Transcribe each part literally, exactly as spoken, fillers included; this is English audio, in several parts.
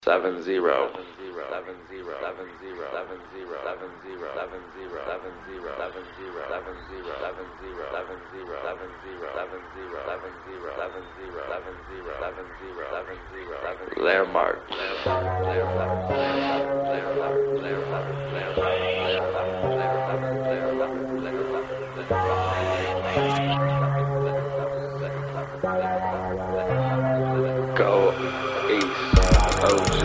Seven zero. Seven zero. Seven zero. Seven zero. Seven zero. Seven zero. Seven zero. Seven zero. Seven zero. Seven zero. Seven zero. Seven zero. Seven zero. Seven zero. Seven zero. Seven zero. Seven zero. Seven zero. Seven zero. Seven Landmark. Go East. O G.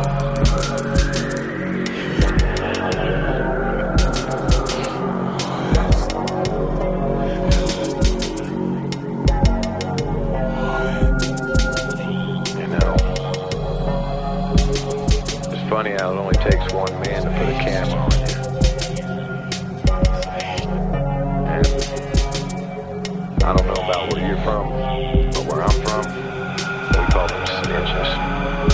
You know, it's funny how it only takes one man to put a camera on you. And I don't know about where you're from, but where I'm from, we call them snitches.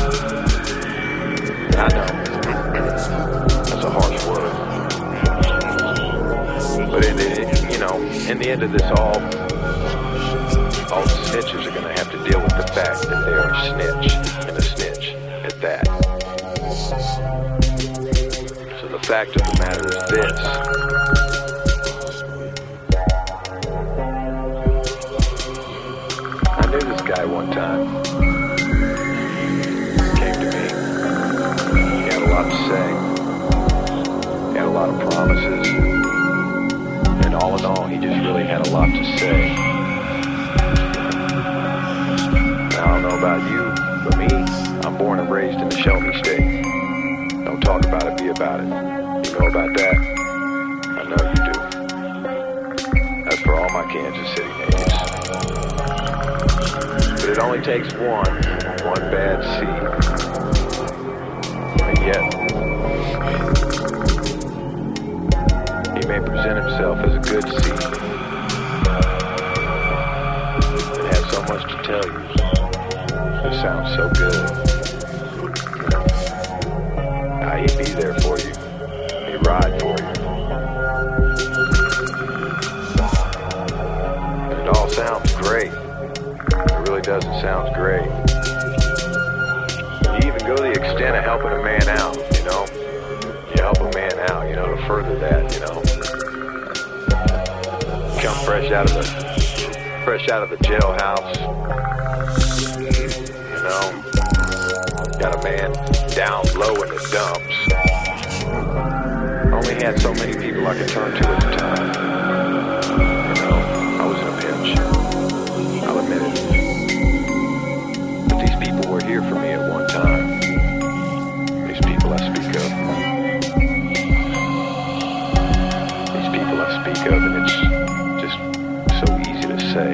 I know. That's a harsh word. But in the, you know, in the end of this, all, all the snitches are going to have to deal with the fact that they are a snitch, and a snitch at that. So the fact of the matter is this. I knew this guy one time. To say. He had a lot of promises, and all in all, he just really had a lot to say. Now, I don't know about you, but me, I'm born and raised in the Show Me State. Don't talk about it, be about it. You know about that? I know you do. That's for all my Kansas City natives. But it only takes one, one bad seed. And yet, he may present himself as a good seed and have so much to tell you. It sounds so good. Now, he'd be there for you. He'd ride for you. And it all sounds great. It really doesn't sound great. You even go to the extent of helping a man out, you know? You help a man out, you know, to further that, you know? Come fresh out of the, fresh out of the jailhouse, you know? Got a man down low in the dumps. Only had so many people I could turn to at the time. You know, I was in a pinch. I'll admit it. But these people were here for me at one time. These people I speak of. These people I speak of, and it's just so easy to say.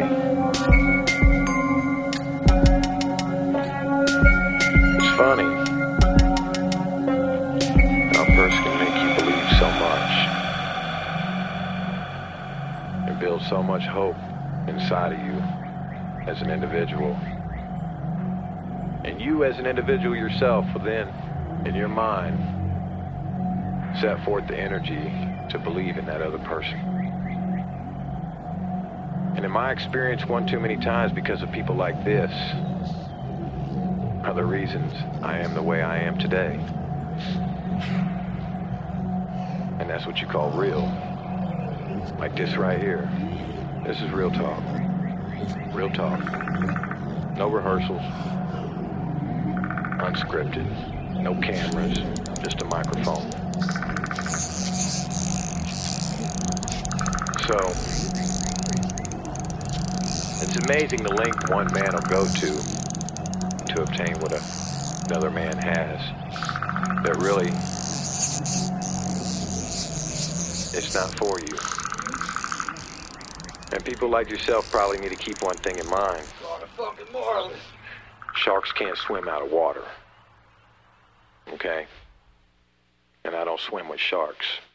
It's funny how a person can make you believe so much and build so much hope inside of you as an individual. And you as an individual yourself will then, in your mind, set forth the energy to believe in that other person. And in my experience, one too many times, because of people like this, are the reasons I am the way I am today. And that's what you call real. Like this right here. This is real talk. Real talk. No rehearsals. Unscripted. No cameras. Just a microphone. So, it's amazing the length one man will go to to obtain what a, another man has. That really, it's not for you. And people like yourself probably need to keep one thing in mind. Sharks can't swim out of water. Okay? And I don't swim with sharks.